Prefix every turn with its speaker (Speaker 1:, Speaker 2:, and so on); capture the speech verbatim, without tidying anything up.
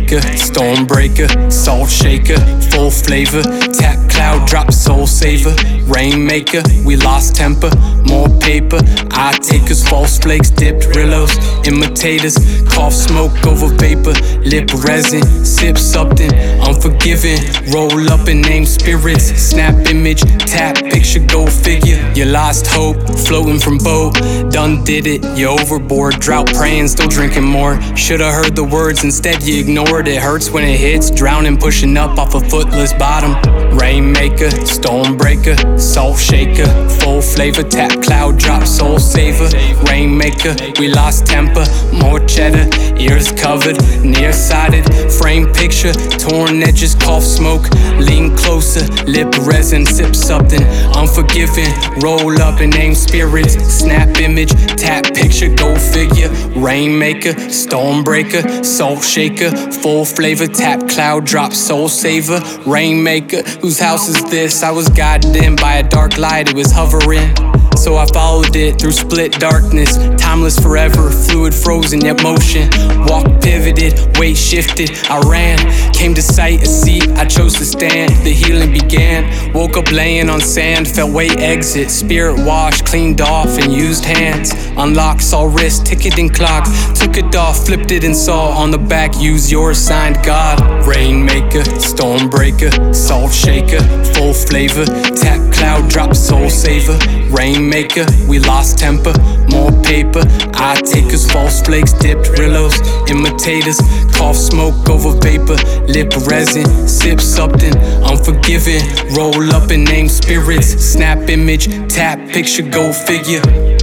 Speaker 1: Rainmaker, stormbreaker, salt shaker, full flavor. Tap cloud, drop soul saver. Rainmaker, we lost temper, more paper. Eye takers, false flakes, dipped Rillos. Imitators, cough smoke over vapor. Lip resin, sip something unforgiving. Roll up and name spirits. Snap image, tap picture, go figure. You lost hope, floating from boat. Done did it, you overboard. Drought praying, still drinking more. Should've heard the words, instead you ignored. It hurts when it hits, drowning, pushing up off a footless bottom. Rainmaker, stormbreaker, salt shaker, full flavor. Tap cloud, drop soul saver. Rainmaker, we lost temper, more cheddar. Ears covered, nearsighted. Frame picture, torn edges, cough smoke. Lean closer, lip resin, sip something unforgiving. Roll up and name spirits. Snap image, tap picture, go figure. Rainmaker, stormbreaker, salt shaker, full flavor. Tap cloud, drop soul saver. Rainmaker, whose house is this? I was guided in by a dark light, it was hovering, so I followed it through split darkness. Timeless forever, fluid frozen yet motion. Walk pivoted, weight shifted, I ran. Came to sight, a seat, I chose to stand. The healing began, woke up laying on sand. Felt weight exit, spirit washed, cleaned off and used hands. Unlocked, saw wrist, ticketing clock. Took it off, flipped it and saw on the back, use your signed God. Rainmaker, stormbreaker, salt shaker, full flavor. Tap cloud, drop soul saver. Rainmaker, we lost temper, more paper. Eye takers, false flakes, dipped Rillos. Imitators, cough smoke over vapor. Lip resin, sip something unforgiving. Roll up and name spirits. Snap image, tap picture, go figure.